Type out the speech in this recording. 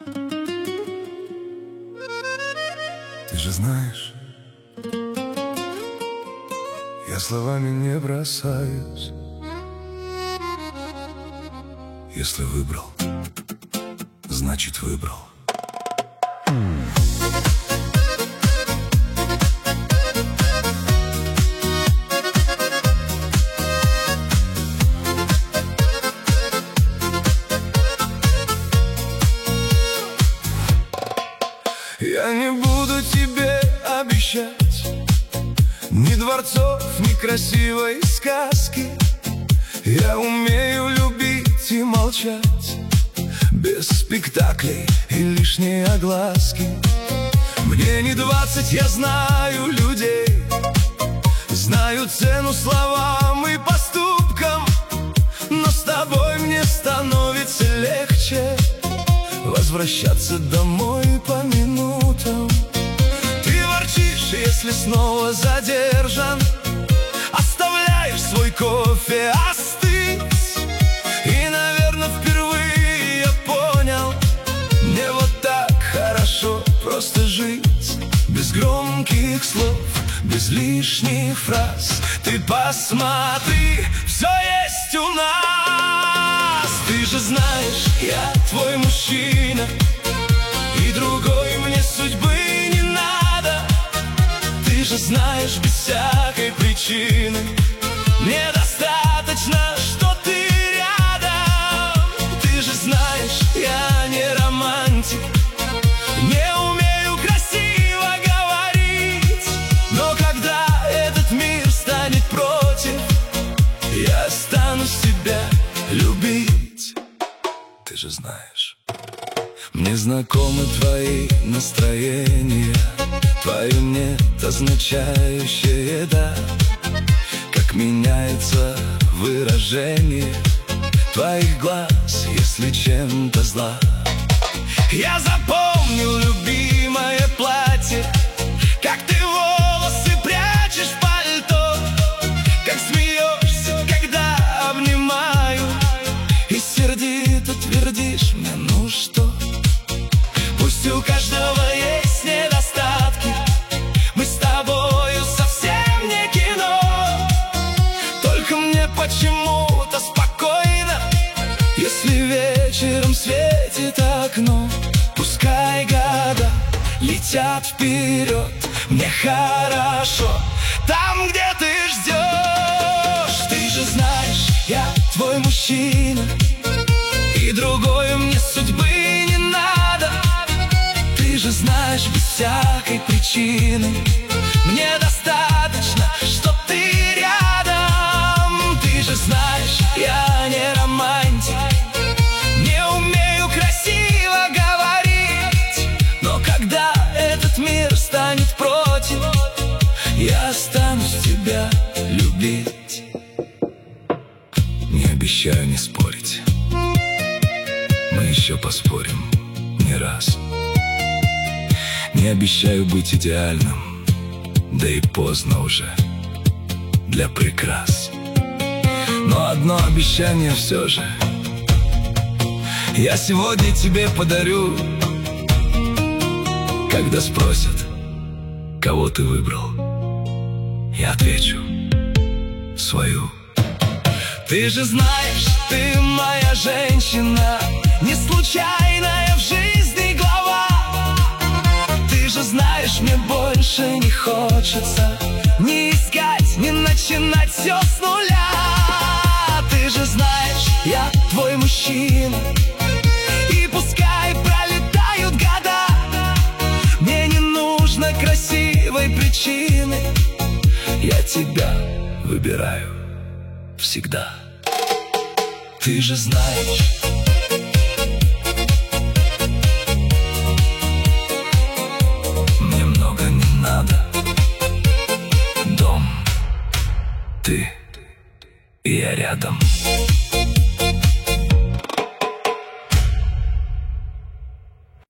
Ты же знаешь, я словами не бросаюсь. Если выбрал, значит выбрал. Я не буду тебе обещать ни дворцов, ни красивой сказки. Я умею любить и молчать, без спектаклей и лишней огласки. Мне не 20, я знаю людей, знаю цену словам и поступкам. Но с тобой мне становится легче возвращаться домой по минутам. Ты ворчишь, если снова задержан, оставляешь свой кофе остыть. И, наверное, впервые я понял, мне вот так хорошо просто жить. Без громких слов, без лишних фраз. Ты посмотри, все есть у нас. Ты же знаешь, я твой мужчина, и другой мне судьбы не надо. Ты же знаешь, без всякой причины мне достаточно, что ты рядом. Ты же знаешь, я не романтик, не умею красиво говорить. Но когда этот мир станет против, я стану себя любить. Ты же знаешь, мне знакомы твои настроения, твое «нет» означающее «да». Как меняется выражение твоих глаз, если чем-то зла. Я запомнил любимое платье, как ты волосы прячешь в пальто, как смеешься, когда обнимаю, и сердито твердишь мне: ну что, пусть у каждого есть недостатки, мы с тобою совсем не кино. Только мне почему-то спокойно, если вечером светит окно. Пускай года летят вперед, мне хорошо там, где ты ждешь. Ты же знаешь, я твой мужчина, и другой мне судьбы не надо. Ты же знаешь, без всякой причины мне достаточно, что ты рядом. Ты же знаешь, я не романтик, не умею красиво говорить. Но когда этот мир станет против, я останусь тебя любить. Не обещаю не спорить, мы еще поспорим не раз. Не обещаю быть идеальным, да и поздно уже для прикрас. Но одно обещание все же я сегодня тебе подарю. Когда спросят, кого ты выбрал, я отвечу: свою. Ты же знаешь, ты моя женщина, не случайная в жизни глава. Ты же знаешь, мне больше не хочется ни искать, ни начинать все с нуля. Ты же знаешь, я твой мужчина, и пускай пролетают года, мне не нужно красивой причины, я тебя выбираю всегда. Ты же знаешь, мне много не надо. Дом, ты и я рядом.